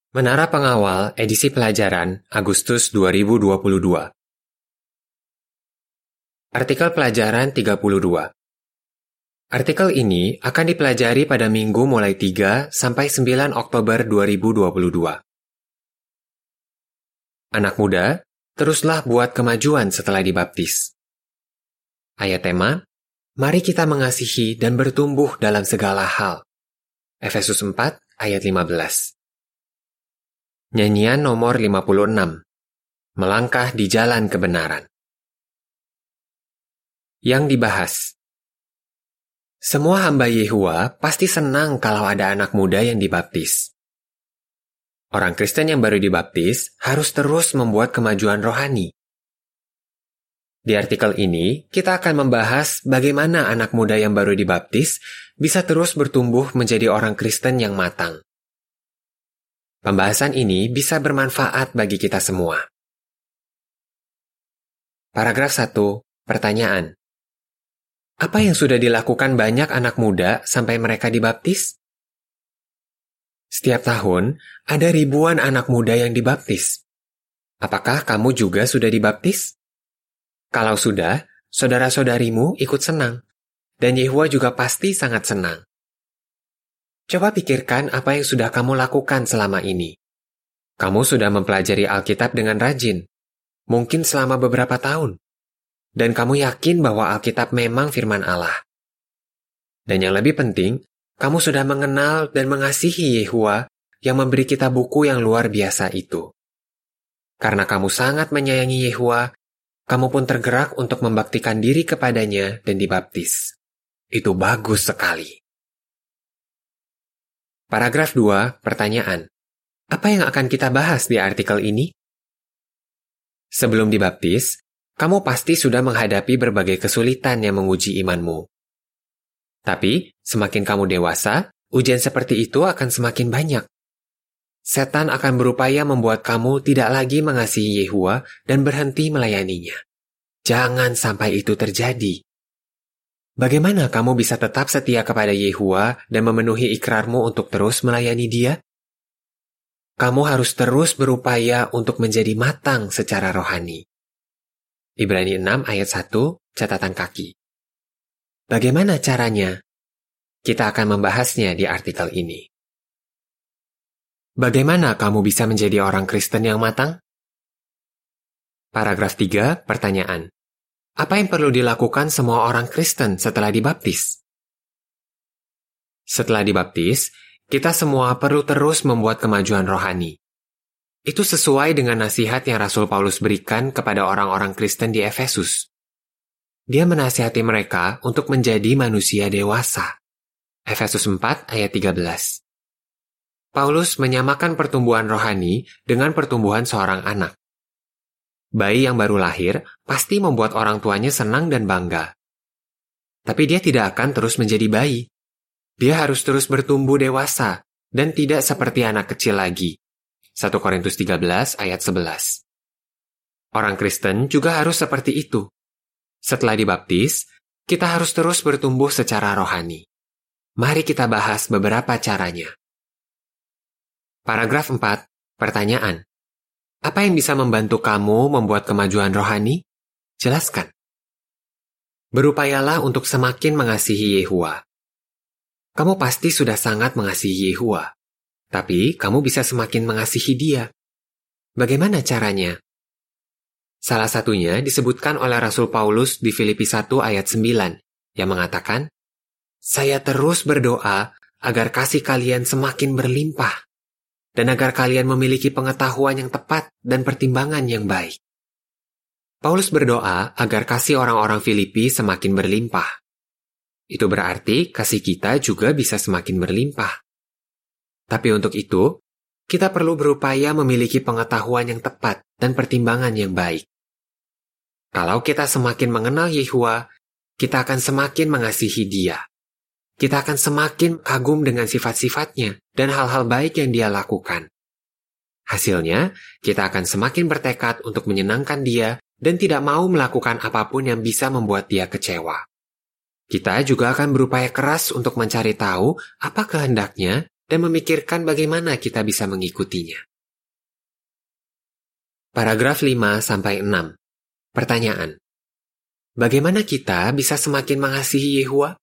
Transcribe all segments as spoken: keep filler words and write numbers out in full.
Menara Pengawal edisi pelajaran Agustus dua ribu dua puluh dua. Artikel pelajaran tiga puluh dua. Artikel ini akan dipelajari pada minggu mulai tiga sampai sembilan Oktober dua ribu dua puluh dua. Anak muda, teruslah buat kemajuan setelah dibaptis. Ayat tema, mari kita mengasihi dan bertumbuh dalam segala hal. Efesus empat ayat lima belas. Nyanyian nomor lima puluh enam. Melangkah di jalan kebenaran. Yang dibahas. Semua hamba Yehua pasti senang kalau ada anak muda yang dibaptis. Orang Kristen yang baru dibaptis harus terus membuat kemajuan rohani. Di artikel ini, kita akan membahas bagaimana anak muda yang baru dibaptis bisa terus bertumbuh menjadi orang Kristen yang matang. Pembahasan ini bisa bermanfaat bagi kita semua. Paragraf satu. Pertanyaan. Apa yang sudah dilakukan banyak anak muda sampai mereka dibaptis? Setiap tahun, ada ribuan anak muda yang dibaptis. Apakah kamu juga sudah dibaptis? Kalau sudah, saudara-saudarimu ikut senang. Dan Yehua juga pasti sangat senang. Coba pikirkan apa yang sudah kamu lakukan selama ini. Kamu sudah mempelajari Alkitab dengan rajin, mungkin selama beberapa tahun. Dan kamu yakin bahwa Alkitab memang firman Allah. Dan yang lebih penting, kamu sudah mengenal dan mengasihi Yehua yang memberi kita buku yang luar biasa itu. Karena kamu sangat menyayangi Yehua, kamu pun tergerak untuk membaktikan diri kepadanya dan dibaptis. Itu bagus sekali. Paragraf dua, pertanyaan. Apa yang akan kita bahas di artikel ini? Sebelum dibaptis, kamu pasti sudah menghadapi berbagai kesulitan yang menguji imanmu. Tapi, semakin kamu dewasa, ujian seperti itu akan semakin banyak. Setan akan berupaya membuat kamu tidak lagi mengasihi Yehua dan berhenti melayaninya. Jangan sampai itu terjadi. Bagaimana kamu bisa tetap setia kepada Yehua dan memenuhi ikrarmu untuk terus melayani Dia? Kamu harus terus berupaya untuk menjadi matang secara rohani. Ibrani enam ayat satu, catatan kaki. Bagaimana caranya? Kita akan membahasnya di artikel ini. Bagaimana kamu bisa menjadi orang Kristen yang matang? Paragraf tiga, pertanyaan. Apa yang perlu dilakukan semua orang Kristen setelah dibaptis? Setelah dibaptis, kita semua perlu terus membuat kemajuan rohani. Itu sesuai dengan nasihat yang Rasul Paulus berikan kepada orang-orang Kristen di Efesus. Dia menasihati mereka untuk menjadi manusia dewasa. Efesus empat ayat tiga belas. Paulus menyamakan pertumbuhan rohani dengan pertumbuhan seorang anak. Bayi yang baru lahir pasti membuat orang tuanya senang dan bangga. Tapi dia tidak akan terus menjadi bayi. Dia harus terus bertumbuh dewasa dan tidak seperti anak kecil lagi. satu Korintus tiga belas ayat sebelas. Orang Kristen juga harus seperti itu. Setelah dibaptis, kita harus terus bertumbuh secara rohani. Mari kita bahas beberapa caranya. Paragraf empat, pertanyaan. Apa yang bisa membantu kamu membuat kemajuan rohani? Jelaskan. Berupayalah untuk semakin mengasihi Yehua. Kamu pasti sudah sangat mengasihi Yehua, tapi kamu bisa semakin mengasihi Dia. Bagaimana caranya? Salah satunya disebutkan oleh Rasul Paulus di Filipi satu ayat sembilan, yang mengatakan, Saya terus berdoa agar kasih kalian semakin berlimpah, dan agar kalian memiliki pengetahuan yang tepat dan pertimbangan yang baik. Paulus berdoa agar kasih orang-orang Filipi semakin berlimpah. Itu berarti kasih kita juga bisa semakin berlimpah. Tapi untuk itu, kita perlu berupaya memiliki pengetahuan yang tepat dan pertimbangan yang baik. Kalau kita semakin mengenal Yehua, kita akan semakin mengasihi Dia. Kita akan semakin kagum dengan sifat-sifatnya dan hal-hal baik yang Dia lakukan. Hasilnya, kita akan semakin bertekad untuk menyenangkan Dia dan tidak mau melakukan apapun yang bisa membuat Dia kecewa. Kita juga akan berupaya keras untuk mencari tahu apa kehendaknya dan memikirkan bagaimana kita bisa mengikutinya. Paragraf lima sampai enam. Pertanyaan. Bagaimana kita bisa semakin mengasihi Yehua?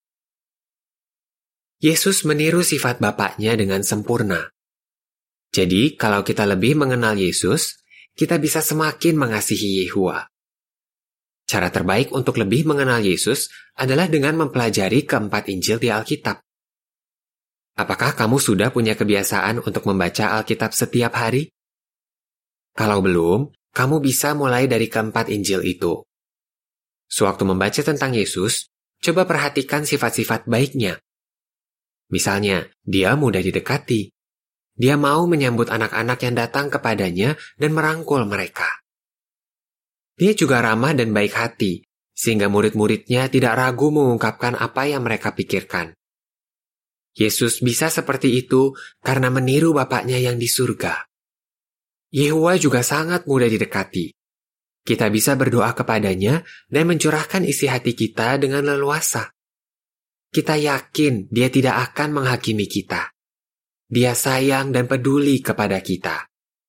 Yesus meniru sifat Bapaknya dengan sempurna. Jadi, kalau kita lebih mengenal Yesus, kita bisa semakin mengasihi Yehua. Cara terbaik untuk lebih mengenal Yesus adalah dengan mempelajari keempat Injil di Alkitab. Apakah kamu sudah punya kebiasaan untuk membaca Alkitab setiap hari? Kalau belum, kamu bisa mulai dari keempat Injil itu. Sewaktu membaca tentang Yesus, coba perhatikan sifat-sifat baiknya. Misalnya, dia mudah didekati. Dia mau menyambut anak-anak yang datang kepadanya dan merangkul mereka. Dia juga ramah dan baik hati, sehingga murid-muridnya tidak ragu mengungkapkan apa yang mereka pikirkan. Yesus bisa seperti itu karena meniru Bapaknya yang di surga. Yehua juga sangat mudah didekati. Kita bisa berdoa kepadanya dan mencurahkan isi hati kita dengan leluasa. Kita yakin Dia tidak akan menghakimi kita. Dia sayang dan peduli kepada kita.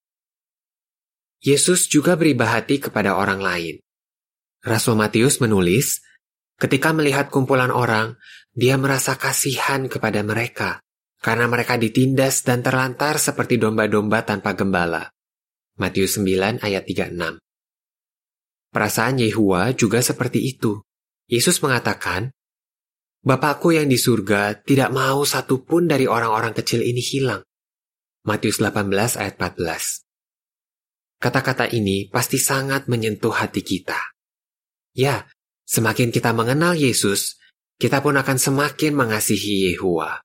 Yesus juga beriba hati kepada orang lain. Rasul Matius menulis, ketika melihat kumpulan orang, dia merasa kasihan kepada mereka, karena mereka ditindas dan terlantar seperti domba-domba tanpa gembala. Matius sembilan ayat tiga puluh enam. Perasaan Yehua juga seperti itu. Yesus mengatakan, Bapakku yang di surga tidak mau satupun dari orang-orang kecil ini hilang. Matius delapan belas ayat empat belas. Kata-kata ini pasti sangat menyentuh hati kita. Ya, semakin kita mengenal Yesus, kita pun akan semakin mengasihi Yehua.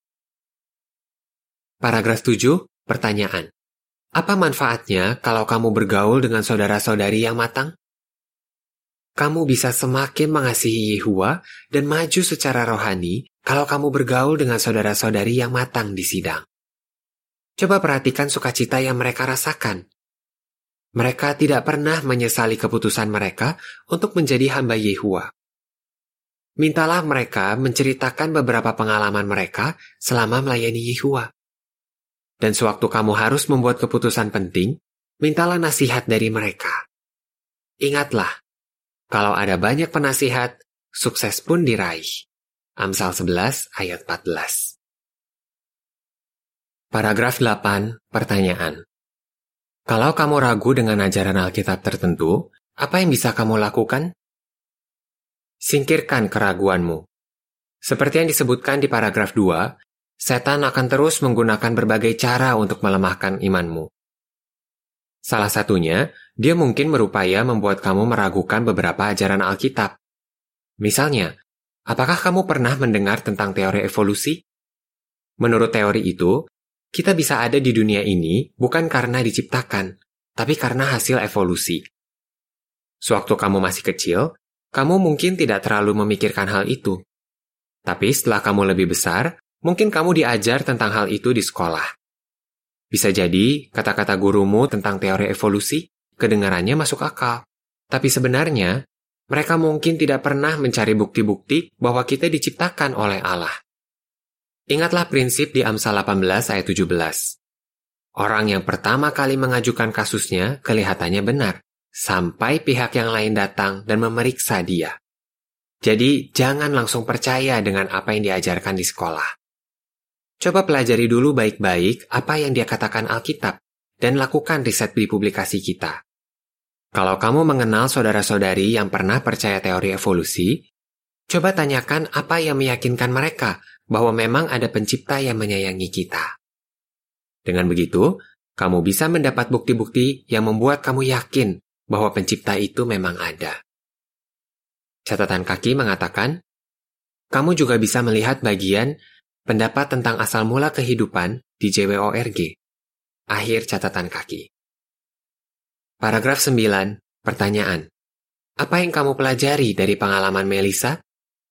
Paragraf tujuh, pertanyaan. Apa manfaatnya kalau kamu bergaul dengan saudara-saudari yang matang? Kamu bisa semakin mengasihi Yehua dan maju secara rohani kalau kamu bergaul dengan saudara-saudari yang matang di sidang. Coba perhatikan sukacita yang mereka rasakan. Mereka tidak pernah menyesali keputusan mereka untuk menjadi hamba Yehua. Mintalah mereka menceritakan beberapa pengalaman mereka selama melayani Yehua. Dan sewaktu kamu harus membuat keputusan penting, mintalah nasihat dari mereka. Ingatlah, kalau ada banyak penasihat, sukses pun diraih. Amsal sebelas ayat empat belas. Paragraf delapan, pertanyaan. Kalau kamu ragu dengan ajaran Alkitab tertentu, apa yang bisa kamu lakukan? Singkirkan keraguanmu. Seperti yang disebutkan di paragraf dua, setan akan terus menggunakan berbagai cara untuk melemahkan imanmu. Salah satunya, dia mungkin berupaya membuat kamu meragukan beberapa ajaran Alkitab. Misalnya, apakah kamu pernah mendengar tentang teori evolusi? Menurut teori itu, kita bisa ada di dunia ini bukan karena diciptakan, tapi karena hasil evolusi. Sewaktu kamu masih kecil, kamu mungkin tidak terlalu memikirkan hal itu. Tapi setelah kamu lebih besar, mungkin kamu diajar tentang hal itu di sekolah. Bisa jadi, kata-kata gurumu tentang teori evolusi, kedengarannya masuk akal. Tapi sebenarnya, mereka mungkin tidak pernah mencari bukti-bukti bahwa kita diciptakan oleh Allah. Ingatlah prinsip di Amsal delapan belas ayat tujuh belas. Orang yang pertama kali mengajukan kasusnya kelihatannya benar, sampai pihak yang lain datang dan memeriksa dia. Jadi, jangan langsung percaya dengan apa yang diajarkan di sekolah. Coba pelajari dulu baik-baik apa yang dia katakan Alkitab, dan lakukan riset di publikasi kita. Kalau kamu mengenal saudara-saudari yang pernah percaya teori evolusi, coba tanyakan apa yang meyakinkan mereka bahwa memang ada pencipta yang menyayangi kita. Dengan begitu, kamu bisa mendapat bukti-bukti yang membuat kamu yakin bahwa pencipta itu memang ada. Catatan kaki mengatakan, kamu juga bisa melihat bagian pendapat tentang asal mula kehidupan di J W O R G. Akhir catatan kaki. Paragraf sembilan, pertanyaan. Apa yang kamu pelajari dari pengalaman Melissa?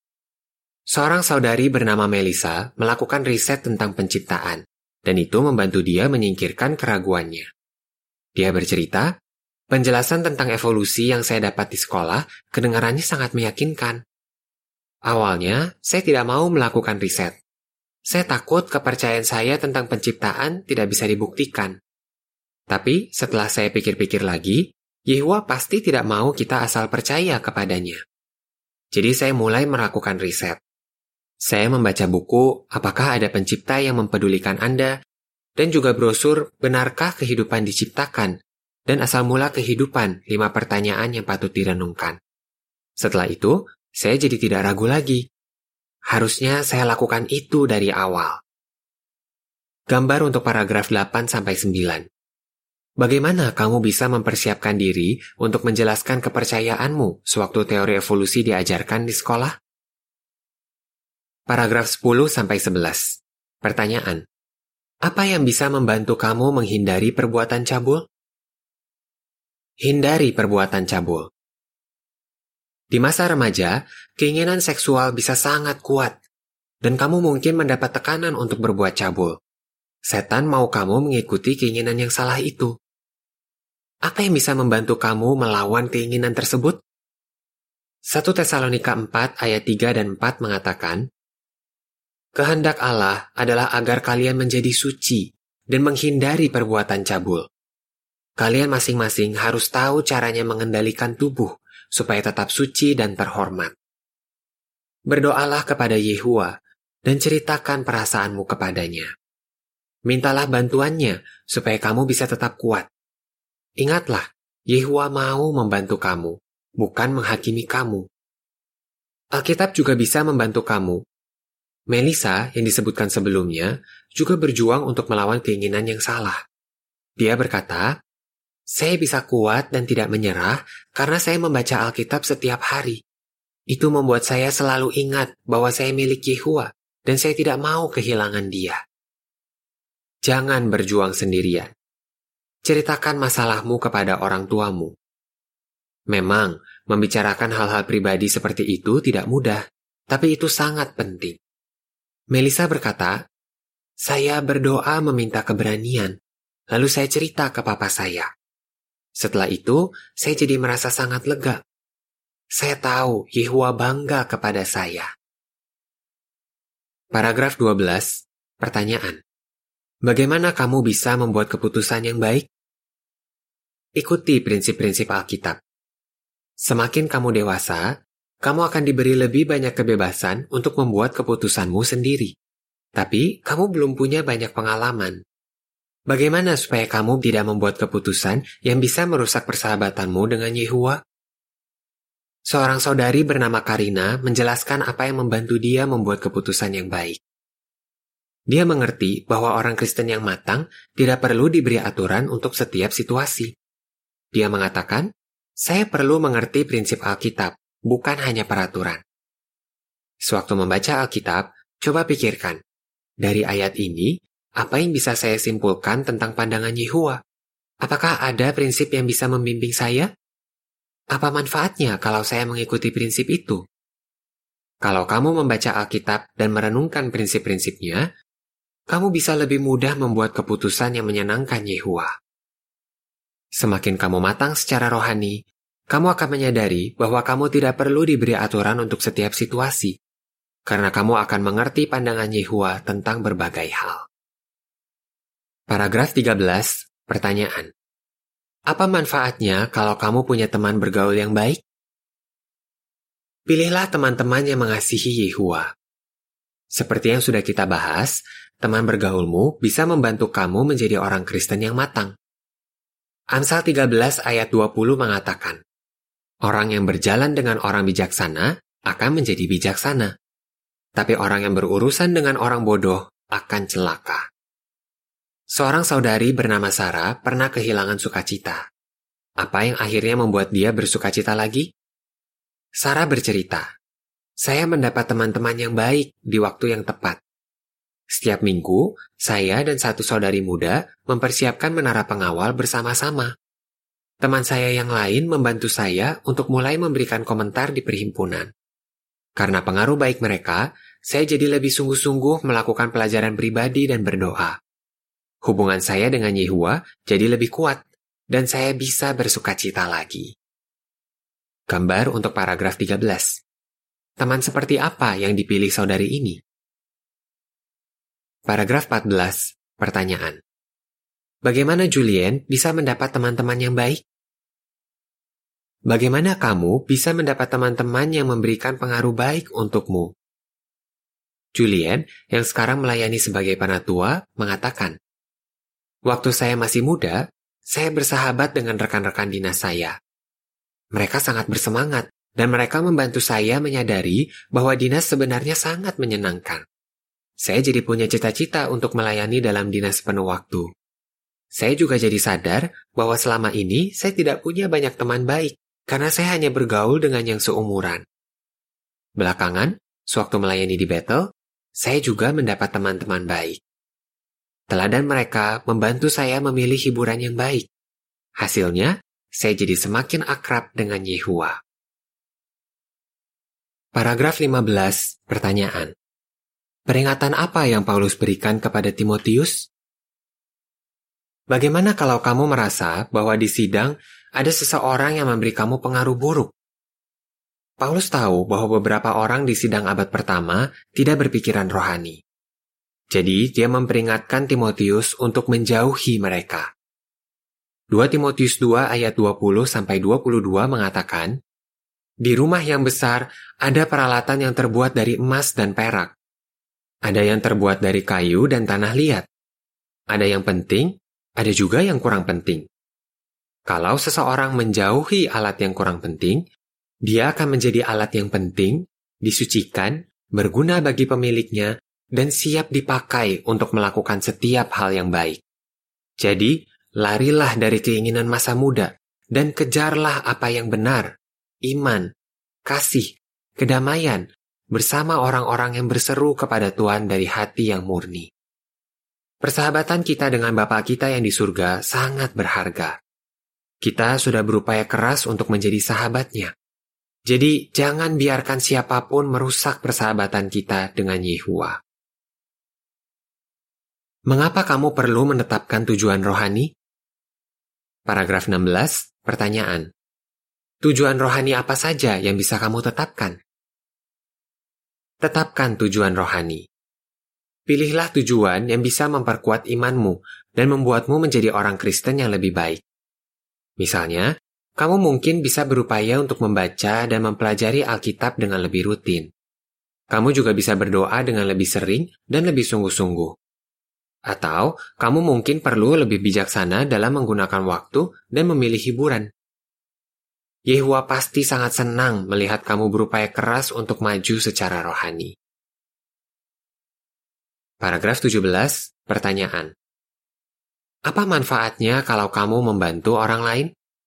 Seorang saudari bernama Melissa melakukan riset tentang penciptaan, dan itu membantu dia menyingkirkan keraguannya. Dia bercerita, penjelasan tentang evolusi yang saya dapat di sekolah kedengarannya sangat meyakinkan. Awalnya, saya tidak mau melakukan riset. Saya takut kepercayaan saya tentang penciptaan tidak bisa dibuktikan. Tapi setelah saya pikir-pikir lagi, Yehuwa pasti tidak mau kita asal percaya kepadanya. Jadi saya mulai melakukan riset. Saya membaca buku Apakah Ada Pencipta yang Mempedulikan Anda, dan juga brosur Benarkah Kehidupan Diciptakan, dan Asal Mula Kehidupan, lima pertanyaan yang patut direnungkan. Setelah itu, saya jadi tidak ragu lagi. Harusnya saya lakukan itu dari awal. Gambar untuk paragraf delapan sampai sembilan. Bagaimana kamu bisa mempersiapkan diri untuk menjelaskan kepercayaanmu sewaktu teori evolusi diajarkan di sekolah? Paragraf sepuluh sampai sebelas. Pertanyaan. Apa yang bisa membantu kamu menghindari perbuatan cabul? Hindari perbuatan cabul. Di masa remaja, keinginan seksual bisa sangat kuat, dan kamu mungkin mendapat tekanan untuk berbuat cabul. Setan mau kamu mengikuti keinginan yang salah itu. Apa yang bisa membantu kamu melawan keinginan tersebut? satu Tesalonika empat ayat tiga dan empat mengatakan, Kehendak Allah adalah agar kalian menjadi suci dan menghindari perbuatan cabul. Kalian masing-masing harus tahu caranya mengendalikan tubuh supaya tetap suci dan terhormat. Berdoalah kepada Yehuwa dan ceritakan perasaanmu kepadanya. Mintalah bantuannya supaya kamu bisa tetap kuat. Ingatlah, Yehuwa mau membantu kamu, bukan menghakimi kamu. Alkitab juga bisa membantu kamu. Melissa, yang disebutkan sebelumnya, juga berjuang untuk melawan keinginan yang salah. Dia berkata, Saya bisa kuat dan tidak menyerah karena saya membaca Alkitab setiap hari. Itu membuat saya selalu ingat bahwa saya milik Yehuwa dan saya tidak mau kehilangan dia. Jangan berjuang sendirian. Ceritakan masalahmu kepada orang tuamu. Memang, membicarakan hal-hal pribadi seperti itu tidak mudah, tapi itu sangat penting. Melissa berkata, Saya berdoa meminta keberanian, lalu saya cerita ke papa saya. Setelah itu, saya jadi merasa sangat lega. Saya tahu Yehuwa bangga kepada saya. Paragraf dua belas. Pertanyaan. Bagaimana kamu bisa membuat keputusan yang baik? Ikuti prinsip-prinsip Alkitab. Semakin kamu dewasa, kamu akan diberi lebih banyak kebebasan untuk membuat keputusanmu sendiri. Tapi, kamu belum punya banyak pengalaman. Bagaimana supaya kamu tidak membuat keputusan yang bisa merusak persahabatanmu dengan Yehuwa? Seorang saudari bernama Karina menjelaskan apa yang membantu dia membuat keputusan yang baik. Dia mengerti bahwa orang Kristen yang matang tidak perlu diberi aturan untuk setiap situasi. Dia mengatakan, saya perlu mengerti prinsip Alkitab, bukan hanya peraturan. Sewaktu membaca Alkitab, coba pikirkan, dari ayat ini, apa yang bisa saya simpulkan tentang pandangan Yehuwa? Apakah ada prinsip yang bisa membimbing saya? Apa manfaatnya kalau saya mengikuti prinsip itu? Kalau kamu membaca Alkitab dan merenungkan prinsip-prinsipnya, kamu bisa lebih mudah membuat keputusan yang menyenangkan Yehuwa. Semakin kamu matang secara rohani, kamu akan menyadari bahwa kamu tidak perlu diberi aturan untuk setiap situasi, karena kamu akan mengerti pandangan Yehuwa tentang berbagai hal. Paragraf tiga belas. Pertanyaan. Apa manfaatnya kalau kamu punya teman bergaul yang baik? Pilihlah teman-teman yang mengasihi Yehuwa. Seperti yang sudah kita bahas, teman bergaulmu bisa membantu kamu menjadi orang Kristen yang matang. Amsal tiga belas ayat dua puluh mengatakan, Orang yang berjalan dengan orang bijaksana akan menjadi bijaksana. Tapi orang yang berurusan dengan orang bodoh akan celaka. Seorang saudari bernama Sarah pernah kehilangan sukacita. Apa yang akhirnya membuat dia bersukacita lagi? Sarah bercerita, saya mendapat teman-teman yang baik di waktu yang tepat. Setiap minggu, saya dan satu saudari muda mempersiapkan menara pengawal bersama-sama. Teman saya yang lain membantu saya untuk mulai memberikan komentar di perhimpunan. Karena pengaruh baik mereka, saya jadi lebih sungguh-sungguh melakukan pelajaran pribadi dan berdoa. Hubungan saya dengan Yehuwa jadi lebih kuat, dan saya bisa bersukacita lagi. Gambar untuk paragraf tiga belas. Teman seperti apa yang dipilih saudari ini? Paragraf empat belas, pertanyaan. Bagaimana Julien bisa mendapat teman-teman yang baik? Bagaimana kamu bisa mendapat teman-teman yang memberikan pengaruh baik untukmu? Julien, yang sekarang melayani sebagai penatua, mengatakan, waktu saya masih muda, saya bersahabat dengan rekan-rekan dinas saya. Mereka sangat bersemangat, dan mereka membantu saya menyadari bahwa dinas sebenarnya sangat menyenangkan. Saya jadi punya cita-cita untuk melayani dalam dinas penuh waktu. Saya juga jadi sadar bahwa selama ini saya tidak punya banyak teman baik, karena saya hanya bergaul dengan yang seumuran. Belakangan, sewaktu melayani di Bethel, saya juga mendapat teman-teman baik. Teladan mereka membantu saya memilih hiburan yang baik. Hasilnya, saya jadi semakin akrab dengan Yehua. Paragraf lima belas, pertanyaan. Peringatan apa yang Paulus berikan kepada Timotius? Bagaimana kalau kamu merasa bahwa di sidang ada seseorang yang memberi kamu pengaruh buruk? Paulus tahu bahwa beberapa orang di sidang abad pertama tidak berpikiran rohani. Jadi, dia memperingatkan Timotius untuk menjauhi mereka. dua Timotius dua ayat dua puluh sampai dua puluh dua mengatakan, di rumah yang besar ada peralatan yang terbuat dari emas dan perak. Ada yang terbuat dari kayu dan tanah liat. Ada yang penting, ada juga yang kurang penting. Kalau seseorang menjauhi alat yang kurang penting, dia akan menjadi alat yang penting, disucikan, berguna bagi pemiliknya, dan siap dipakai untuk melakukan setiap hal yang baik. Jadi, larilah dari keinginan masa muda, dan kejarlah apa yang benar, iman, kasih, kedamaian, bersama orang-orang yang berseru kepada Tuhan dari hati yang murni. Persahabatan kita dengan Bapa kita yang di surga sangat berharga. Kita sudah berupaya keras untuk menjadi sahabatnya. Jadi, jangan biarkan siapapun merusak persahabatan kita dengan Yehua. Mengapa kamu perlu menetapkan tujuan rohani? Paragraf enam belas, pertanyaan. Tujuan rohani apa saja yang bisa kamu tetapkan? Tetapkan tujuan rohani. Pilihlah tujuan yang bisa memperkuat imanmu dan membuatmu menjadi orang Kristen yang lebih baik. Misalnya, kamu mungkin bisa berupaya untuk membaca dan mempelajari Alkitab dengan lebih rutin. Kamu juga bisa berdoa dengan lebih sering dan lebih sungguh-sungguh. Atau, kamu mungkin perlu lebih bijaksana dalam menggunakan waktu dan memilih hiburan. Yehua pasti sangat senang melihat kamu berupaya keras untuk maju secara rohani. Paragraf tujuh belas, pertanyaan. Apa manfaatnya kalau kamu membantu orang lain?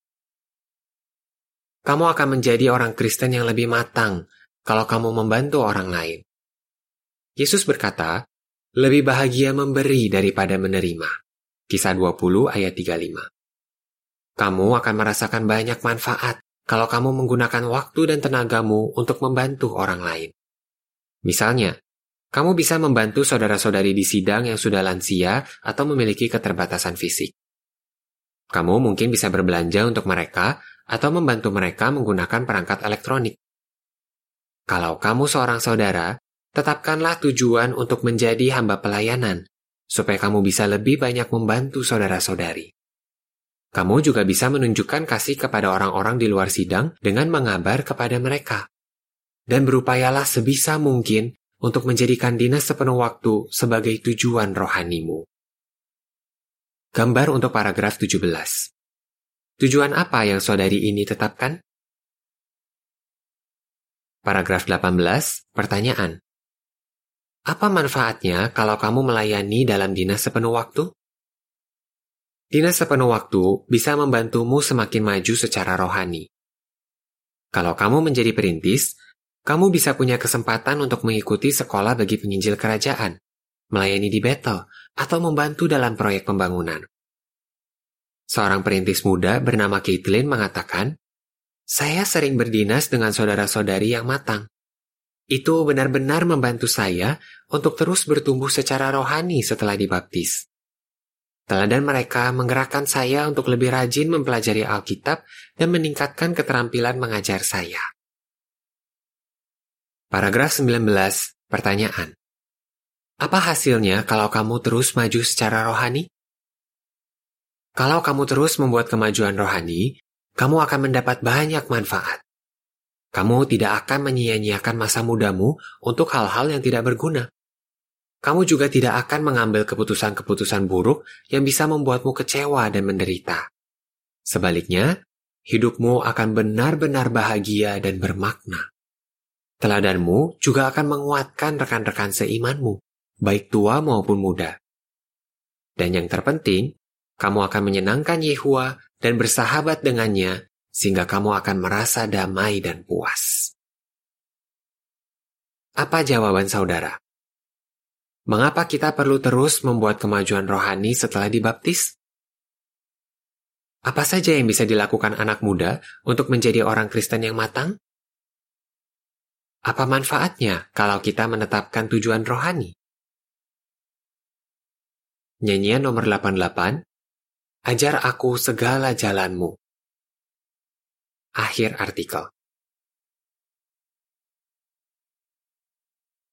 Kamu akan menjadi orang Kristen yang lebih matang kalau kamu membantu orang lain. Yesus berkata, lebih bahagia memberi daripada menerima. Kisah dua puluh ayat tiga puluh lima. Kamu akan merasakan banyak manfaat kalau kamu menggunakan waktu dan tenagamu untuk membantu orang lain. Misalnya, kamu bisa membantu saudara-saudari di sidang yang sudah lansia atau memiliki keterbatasan fisik. Kamu mungkin bisa berbelanja untuk mereka atau membantu mereka menggunakan perangkat elektronik. Kalau kamu seorang saudara, tetapkanlah tujuan untuk menjadi hamba pelayanan, supaya kamu bisa lebih banyak membantu saudara-saudari. Kamu juga bisa menunjukkan kasih kepada orang-orang di luar sidang dengan mengabar kepada mereka. Dan berupayalah sebisa mungkin untuk menjadikan dinas sepenuh waktu sebagai tujuan rohanimu. Gambar untuk paragraf tujuh belas. Tujuan apa yang saudari ini tetapkan? Paragraf delapan belas, pertanyaan. Apa manfaatnya kalau kamu melayani dalam dinas sepenuh waktu? Dinas sepenuh waktu bisa membantumu semakin maju secara rohani. Kalau kamu menjadi perintis, kamu bisa punya kesempatan untuk mengikuti sekolah bagi penginjil kerajaan, melayani di Bethel, atau membantu dalam proyek pembangunan. Seorang perintis muda bernama Caitlin mengatakan, saya sering berdinas dengan saudara-saudari yang matang. Itu benar-benar membantu saya untuk terus bertumbuh secara rohani setelah dibaptis. Teladan mereka menggerakkan saya untuk lebih rajin mempelajari Alkitab dan meningkatkan keterampilan mengajar saya. Paragraf sembilan belas, pertanyaan. Apa hasilnya kalau kamu terus maju secara rohani? Kalau kamu terus membuat kemajuan rohani, kamu akan mendapat banyak manfaat. Kamu tidak akan menyia-nyiakan masa mudamu untuk hal-hal yang tidak berguna. Kamu juga tidak akan mengambil keputusan-keputusan buruk yang bisa membuatmu kecewa dan menderita. Sebaliknya, hidupmu akan benar-benar bahagia dan bermakna. Teladanmu juga akan menguatkan rekan-rekan seimanmu, baik tua maupun muda. Dan yang terpenting, kamu akan menyenangkan Yehua dan bersahabat dengannya, sehingga kamu akan merasa damai dan puas. Apa jawaban saudara? Mengapa kita perlu terus membuat kemajuan rohani setelah dibaptis? Apa saja yang bisa dilakukan anak muda untuk menjadi orang Kristen yang matang? Apa manfaatnya kalau kita menetapkan tujuan rohani? Nyanyian nomor delapan puluh delapan, Ajar aku segala jalanmu. Akhir artikel.